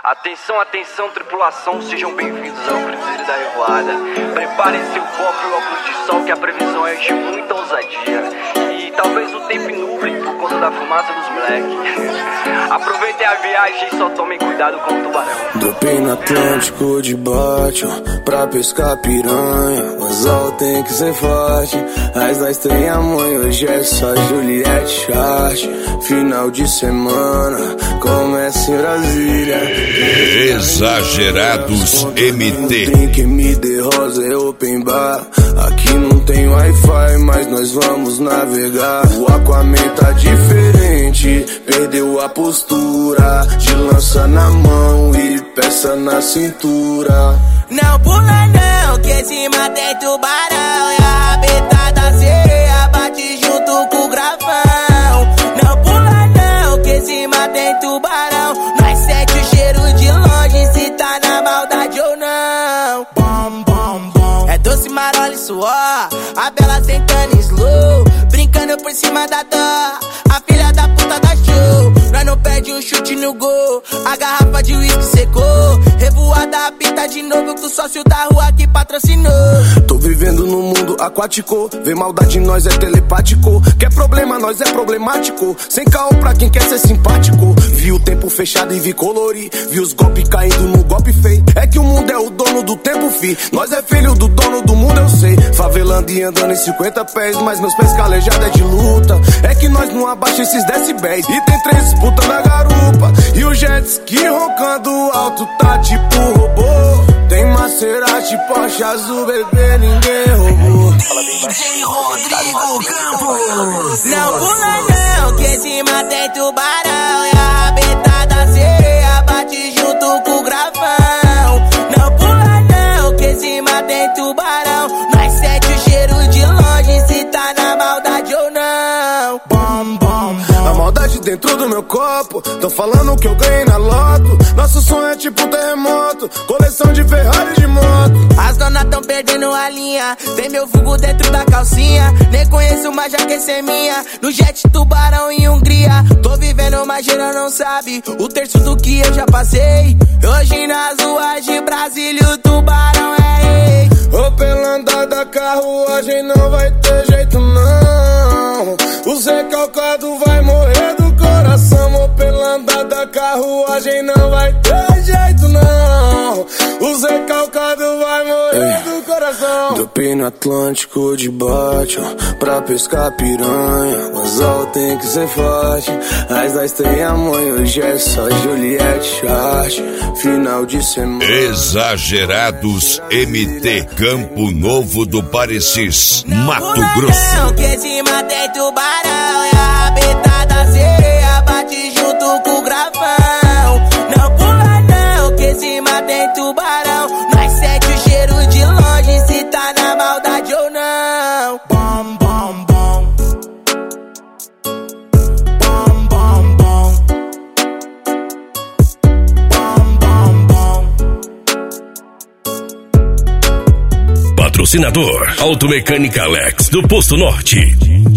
Atenção, atenção, tripulação, sejam bem-vindos ao Cruzeiro da Revoada. Preparem seu copo e óculos de sol, que a previsão é de muita ousadia. E talvez o tempo nuble por conta da fumaça dos moleques. Aproveitem a viagem e só tomem cuidado com o tubarão. Dropei no Atlântico de bate pra pescar piranha. O anzol tem que ser forte. As da estreia mãe, hoje é só Juliette Chart. Final de semana, começa em Brasília. Exagerados MT. Drink MD Rosa é open bar. Aqui não tem Wi-Fi, mas nós vamos navegar. O Aquaman tá diferente, perdeu a postura. De lança na mão e peça na cintura. Não pula não, que cima tem tubarão. E a rabeta da sereia bate junto com o gravão. Não pula não, que cima tem tubarão. Nós sente o cheiro de longe, se tá na maldade ou não. Bom, bom, bom. É doce, marola e suor, a bela sentando em slow, brincando por cima da dó. A filha da puta da show, nós não perde um chute no gol. A garrafa de uísque secou, revoada apita de novo com o sócio da rua que patrocinou. Tô vivendo num mundo aquático, vê maldade em nós é telepático. Quer problema, nós é problemático. Sem caô pra quem quer ser simpático. Vi o tempo fechado e vi colorir, vi os golpes caindo no golpe feio. É que o mundo é o dono do tempo, fi. Nós é filho do dono do mundo, eu sei. Favelando e andando em 50 pés, mas meus pés calejados é de luta. É que nós não abaixa esses decibéis. E tem 3 putas na garupa, e o jet ski roncando alto tá tipo robô. Tem Maserati, Porsche azul, bebê, ninguém roubou. DJ Rodrigo Campos. Não pula não, que cima tem tubarão. E a rabeta da sereia bate junto com o gravão. Não pula não, que cima tem tubarão. Nós sente o cheiro de longe, se tá na maldade ou não. Bom, bom, bom. A maldade dentro do meu copo, tão falando que eu ganhei na loto. Nosso sonho é tipo terremoto, coleção de Ferrari de moto. As donas tão perdendo a linha, tem meu vulgo dentro da calcinha. Nem conheço, mas já quer ser minha. No jet tubarão em Hungria, tô vivendo, mas geral não sabe o terço do que eu já passei. Hoje nas ruas de Brasília o tubarão é rei. Ô, pela andada, carruagem não vai ter jeito não. O recalcado vai morrer do coração. Ô, pela andada, carruagem não vai ter jeito não. O recalcado vai morrer do coração. Dropei no Atlântico de bate pra pescar piranha. O anzol tem que ser forte. As da estreia mãe, hoje é só Juliette Chart. Final de semana. Exagerados MT, Campo Novo do Parecis, Mato Grosso. Não, que cima tem tubarão. E a rabeta da sereia bate junto com o gravão. Não pula não, que cima tem tubarão. Nós sente o cheiro de longe, se tá na maldade ou não. Bom, bom, bom. Bom, bom, bom. Bom, bom, bom. Patrocinador Automecânica Alex do Posto Norte.